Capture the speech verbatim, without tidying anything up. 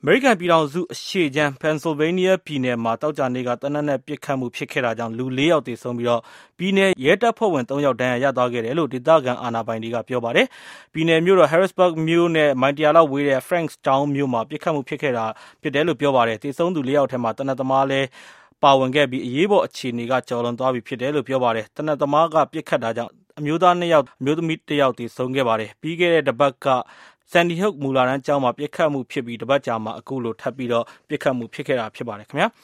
အမေရိကန်ပြည်ထောင်စုအရှေ့ခြမ်း Pennsylvania ပြည်နယ်မှာတောက်ကြနေ့ကတနက်နဲ့ပစ်ခတ်မှုဖြစ်ခဲ့တာကြောင့်လူလေးယောက်သေဆုံးပြီးတော့ပြည်နယ်ရဲတပ်ဖွဲ့ဝင်သုံးယောက်ဒဏ်ရာရသွားခဲ့တယ်လို့ဒေသခံအာဏာပိုင်တွေကပြောပါတယ်။ပြည်နယ်မြို့တော် Harrisburg မြို့နဲ့မိုင်တရာလောက်ဝေးတဲ့ Frankstown မြို့မှာပစ်ခတ်မှုဖြစ်ခဲ့တာဖြစ်တယ်လို့ပြောပါတယ်။သေဆုံးသူလေးယောက်ထဲမှာတနက်သမားလည်းပါဝင်ခဲ့ပြီးအရေးပေါ်အခြေအနေကကျော်လွန်သွားပြီဖြစ်တယ်လို့ပြောပါတယ်။တနက်သမားကပစ်ခတ်တာကြောင့်အမျိုးသားနှစ်ယောက်အမျိုးသမီးတစ်ယောက်သေဆုံးခဲ့ပါတယ်။ပြီးခဲ့တဲ့တစ်ပတ်ကSandy Hook မူလာတန်းကျောင်းမှာပစ်ခတ်မှုဖြစ်ပြီးတပတ်ကြာမှာအခုလိုထပ်ပြီးတော့ပစ်ခတ်မှုဖြစ်ခဲ့တာဖြစ်ပါတယ်ခင်ဗျာ။